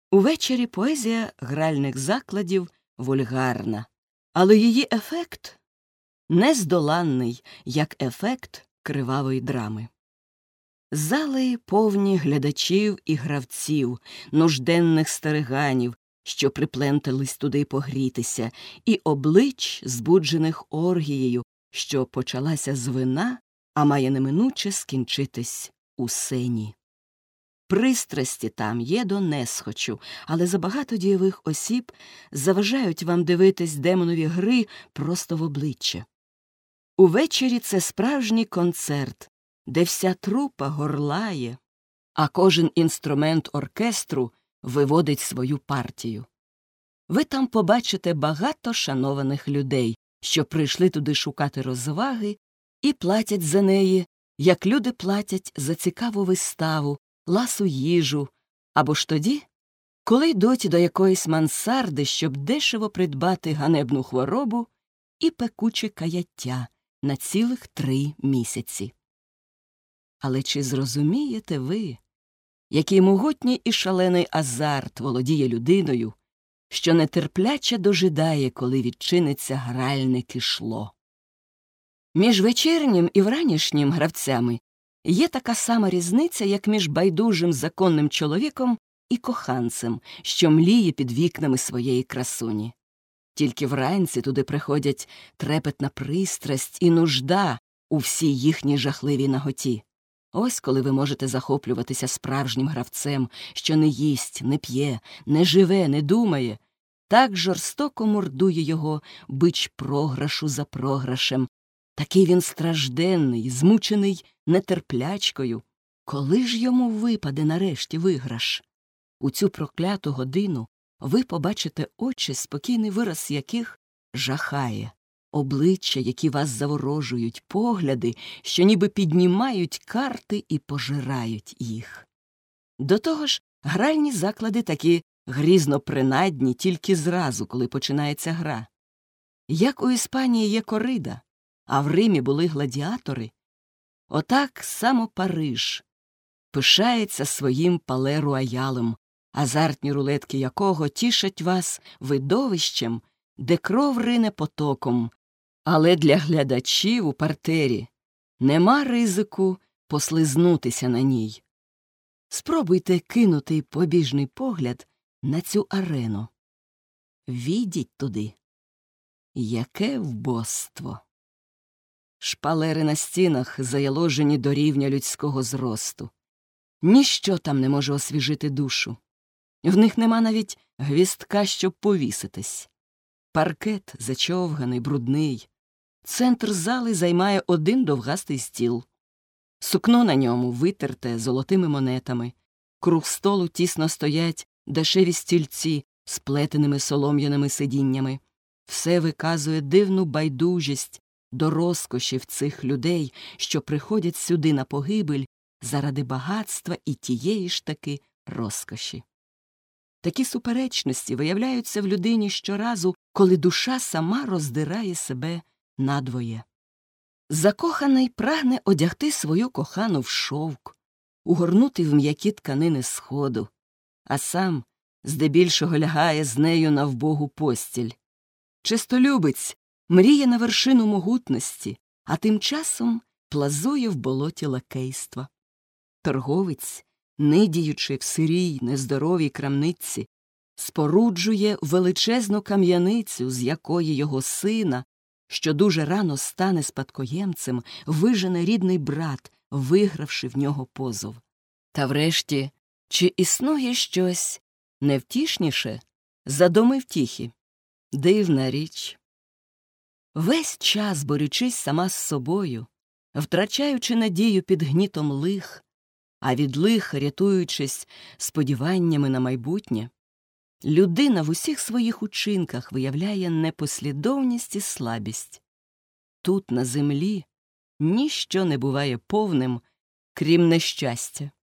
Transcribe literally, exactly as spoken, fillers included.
Увечері поезія гральних закладів вульгарна, але її ефект нездоланний, як ефект кривавої драми. Зали повні глядачів і гравців, нужденних стариганів, що приплентались туди погрітися, і облич, збуджених оргією, що почалася з вина, а має неминуче скінчитись у сені. Пристрасті там є до несхочу, але забагато дієвих осіб заважають вам дивитись демонові гри просто в обличчя. Увечері це справжній концерт, де вся трупа горлає, а кожен інструмент оркестру виводить свою партію. Ви там побачите багато шанованих людей, що прийшли туди шукати розваги і платять за неї, як люди платять за цікаву виставу, ласу їжу, або ж тоді, коли йдуть до якоїсь мансарди, щоб дешево придбати ганебну хворобу і пекуче каяття на цілих три місяці. Але чи зрозумієте ви, який могутній і шалений азарт володіє людиною, що нетерпляче дожидає, коли відчиниться гральне кишло? Між вечірнім і вранішнім гравцями є така сама різниця, як між байдужим законним чоловіком і коханцем, що мліє під вікнами своєї красуні. Тільки вранці туди приходять трепетна пристрасть і нужда у всій їхній жахливій наготі. Ось коли ви можете захоплюватися справжнім гравцем, що не їсть, не п'є, не живе, не думає. Так жорстоко мордує його бич програшу за програшем. Такий він стражденний, змучений нетерплячкою. Коли ж йому випаде нарешті виграш? У цю прокляту годину ви побачите очі, спокійний вираз яких жахає, обличчя, які вас заворожують, погляди, що ніби піднімають карти і пожирають їх. До того ж, гральні заклади такі грізно принадні тільки зразу, коли починається гра. Як у Іспанії є корида, а в Римі були гладіатори, отак само Париж пишається своїм пале-руаялем, азартні рулетки якого тішать вас видовищем, де кров рине потоком, але для глядачів у партері нема ризику послизнутися на ній. Спробуйте кинути побіжний погляд на цю арену. Відіть туди. Яке вбоство! Шпалери на стінах заяложені до рівня людського зросту. Ніщо там не може освіжити душу. В них нема навіть гвіздка, щоб повіситись. Паркет зачовганий, брудний. Центр зали займає один довгастий стіл. Сукно на ньому витерте золотими монетами. Круг столу тісно стоять дешеві стільці з плетеними солом'яними сидіннями. Все виказує дивну байдужість до розкошів цих людей, що приходять сюди на погибель заради багатства і тієї ж таки розкоші. Такі суперечності виявляються в людині щоразу, коли душа сама роздирає себе надвоє. Закоханий прагне одягти свою кохану в шовк, угорнути в м'які тканини сходу, а сам здебільшого лягає з нею на вбогу постіль. Чистолюбець мріє на вершину могутності, а тим часом плазує в болоті лакейства. Торговець, нидіючи в сирій, нездоровій крамниці, споруджує величезну кам'яницю, з якої його сина, що дуже рано стане спадкоємцем, вижене рідний брат, вигравши в нього позов. Та врешті, чи існує щось невтішніше за доми втіхи? Дивна річ. Весь час борючись сама з собою, втрачаючи надію під гнітом лих, а від лиха рятуючись сподіваннями на майбутнє, людина в усіх своїх учинках виявляє непослідовність і слабість. Тут, на землі, ніщо не буває повним, крім нещастя.